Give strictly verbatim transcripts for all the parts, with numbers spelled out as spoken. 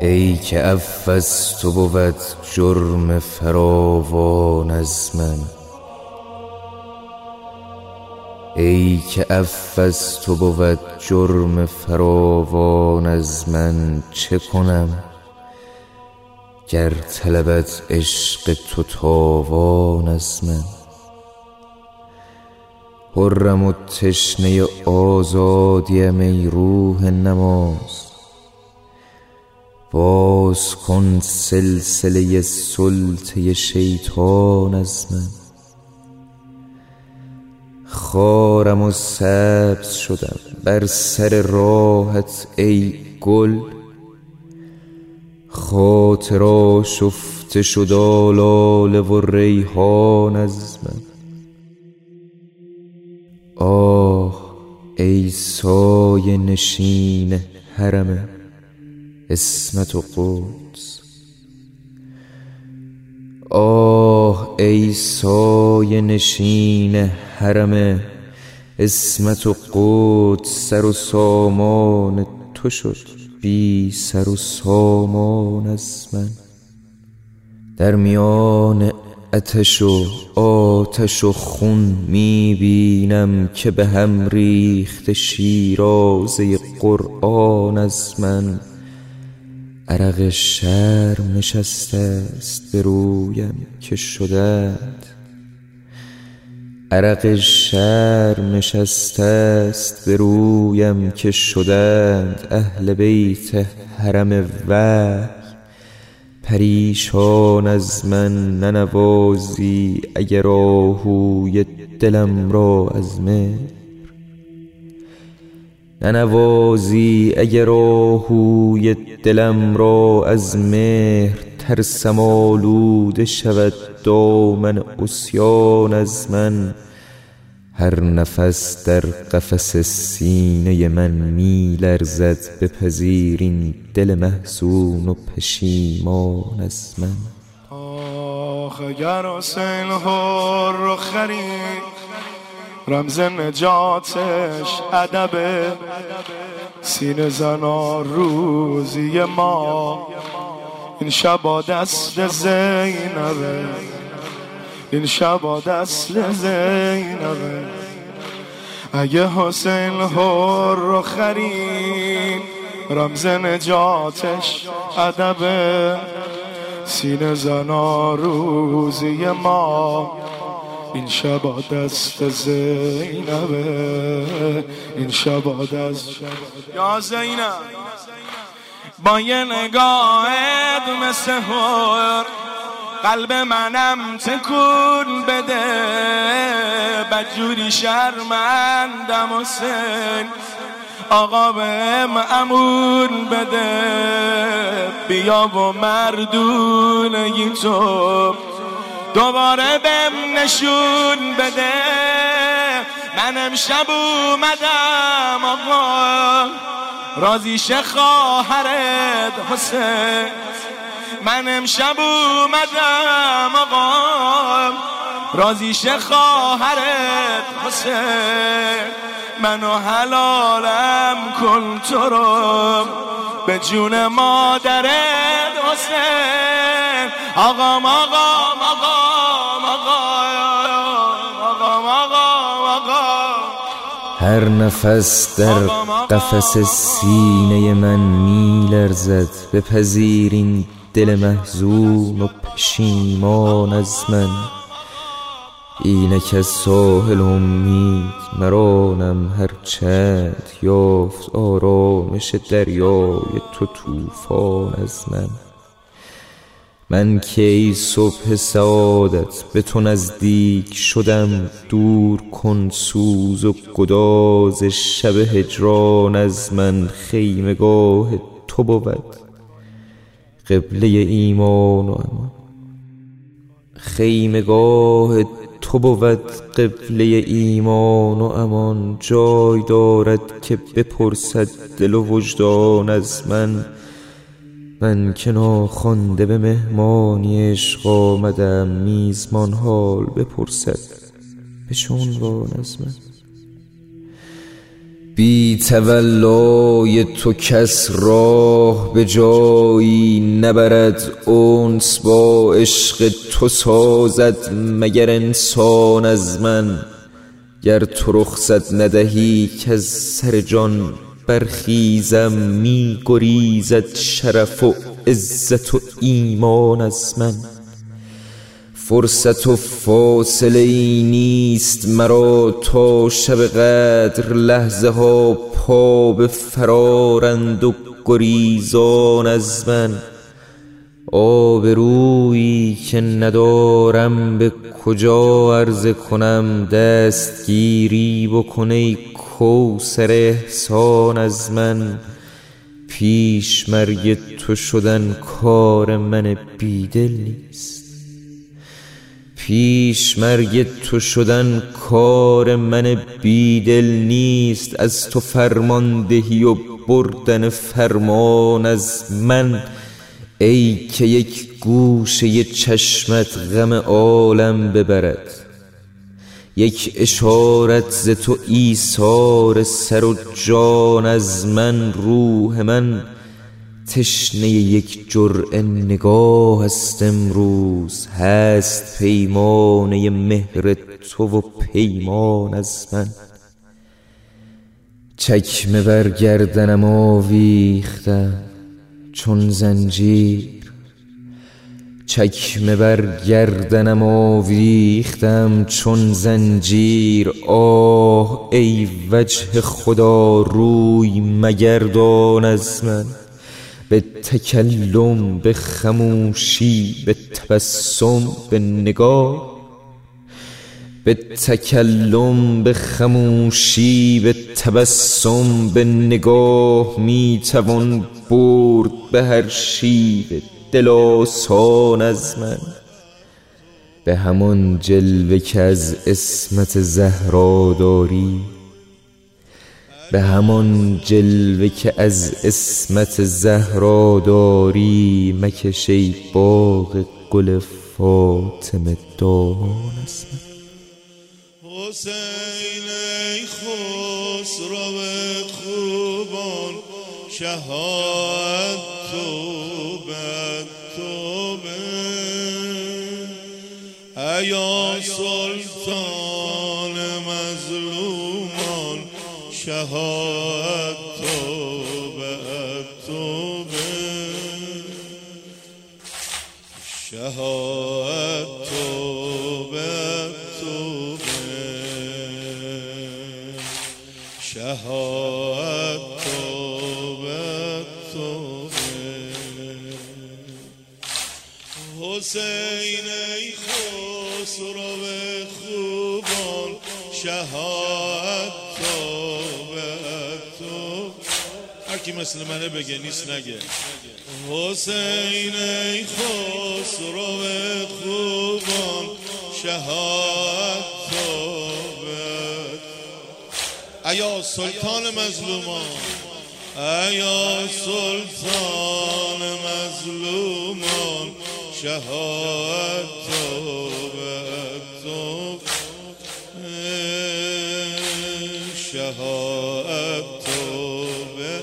ای که عفو از تو بود جرم فراوان از من، ای که عفو از تو بود جرم فراوان از من. چه کنم گر طلبد عشق تو تاوان از من؟ حرم و تشنه آزادیم ای روح نماز، باز کن سلسله سلطه شیطان از من. خارم و سبز شدم بر سر راحت ای گل، خاطر آشفته شد آلاله و ریحان از من. آه ای سایه نشین حرم عصمت و قدس، آه ای سایه نشین حرم عصمت و قدس. سر و سامان تو شد بی سر و سامان از من. در میان آتش و آتش و خون میبینم که به هم ریخته شیرازه قرآن از من. عرق شرم نشسته است به رویم که شدند، عرق شرم نشسته است به رویم که شدند اهل بیت حرم وحی پریشان از من. ننوازی اگر آهوی دلم را از مهر، ننوازی اگر آهوی دلم را از مهر. ترسم آلوده شود دامن عصیان از من. هر نفس در قفس سینه من می لرزد، بپذیر این دل محزون و پشیمان از من. آخ اگر حسین حر رو خرید، رمز نجاتش ادب سینه زنا روزی ما. این شبا دست زینبه، این شبا دست زینبه. اگه حسین حر رو خرید، رمز نجاتش ادب سینه زنا روزی ما. این شبا دست زینبه، این شبا دست یا زینب. با یه نگاهت مثل حر قلب منم تکون بده. بدجوری شرمندم حسین، آقا بهم امون بده. بیا و مردونگی تو دوباره بهم نشون بده. من امشب اومدم آقا راضیشه خواهرت حسین. من امشب اومدم آقا راضیشه خواهرت حسین. منو حلالم کن تو رو به جون مادرت حسین. آقام آقام آقام آقام آقام آقام. هر نفس در قفس سینه من می لرزد، بپذیر این دل محزون و پشیمان از من. اینک از ساحل امید مرانم هر چند یافت آرامش دریای تو طوفان از من. من که ای صبح سعادت به تو نزدیک شدم، دور کن سوز و گداز شب هجران از من. خیمگاه تو بود قبله ایمان و امان، خیمگاه تو بود قبله ایمان و امان. جای دارد که بپرسد دل و وجدان از من. من که ناخوانده به مهمانی عشق آمدم، میزبان حال بپرسد به چه عنوان از من. بی تولای تو کس راه به جایی نبرد، انس با عشق تو سازد مگر انسان از من. گر تو رخصت ندهی کز سر جان برخیزم، می گریزد شرف و عزت و ایمان از من. فرصت و فاصله ای نیست مرا تا شب قدر، لحظه ها پا به فرارند و گریزان از من. آبرویی که ندارم به کجا عرضه کنم، دستگیری بکن ای کوثر احسان از من. پیش مرگ تو شدن کار من بیدل نیست، پیش مرگ تو شدن کار من بیدل نیست. از تو فرماندهی و بردن فرمان از من، ای که یک گوشه چشمت غم عالم ببرد. یک اشارت ز تو ایثار سر و جان از من. روح من تشنه یک جرعه نگاه است امروز، هست پیمانه مهر تو و پیمان از من. چکمه بر گردنم آویختم چون زنجیر، چکمه بر گردنم آویختم چون زنجیر. آه ای وجه خدا روی مگردان از من. به تکلم به خموشی به تبسم به نگاه، به تکلم به خموشی به تبسم به نگاه. می توان برد به هر شیوه دل آسان از من. به همان جلوه که از عصمت زهرا داری، به همان جلوه که از عصمت زهرا داری. مکش ای باغ گل فاطمه دامان از من. حسین ای خسرو خوبان، شهادت توبه توبه. ایا سلطان مظلومان، شهادت توبه توبه. شهادت توبه توبه. شهادت توبه توبه. حسین ای خسرو خوبان، شهادت توبه توبه. هر کی مثل منه بگه، نیست نگه. حسین ای خسرو خوبان، شهادت توبه. ایا سلطان مظلومان، ایا سلطان مظلومان، شهادت توبه توبه. شهادت توبه.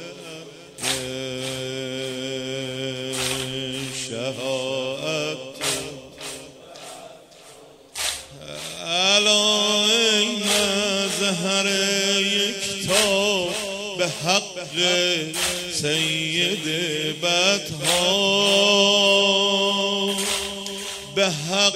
شهادت الا ای مظهر یکتا، به حق سید بدها، به حق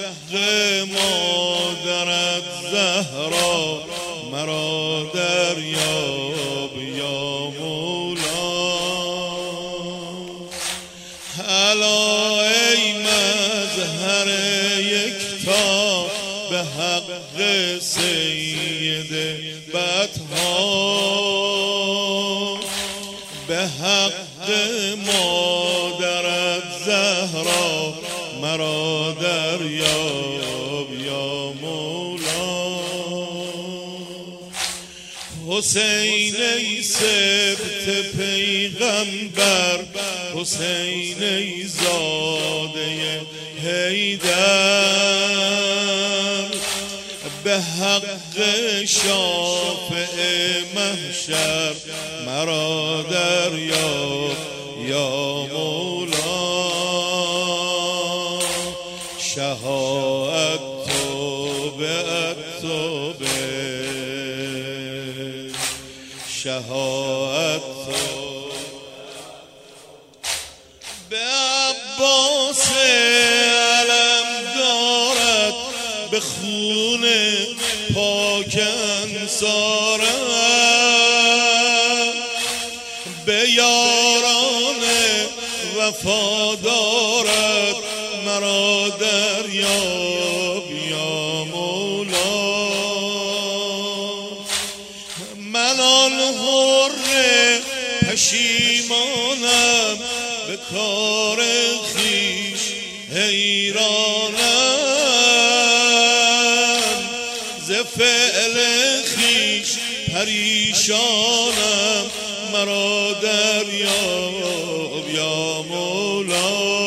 مادرت زهرا مرا دریاب یا مولا. الا ای مظهر یکتا، به حق سید بدها، به حق مادرت زهرا مرا دریاب یا مولا. حسین ای سبط پیغمبر، حسین ای زاده حیدر، به حق شافع محشر مرا دریاب یا مولا. شهادت توبه توبه شهادت به عباس علم دارد به خون پاک انصارم به یاران وفادارت مرا دریاب یا مولا. من آن حر پشیمانم به کار خویش حیرانم ز فعل خویش پریشانم مرا دریاب یا مولا.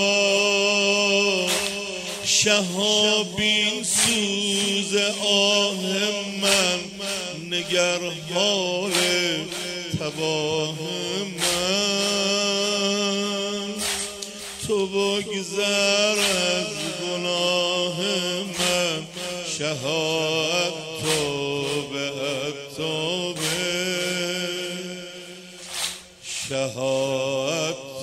شهابین سوز آه من نگر حال تباه من تو بگذر از گناه من. شهادت توبه توبه شهادت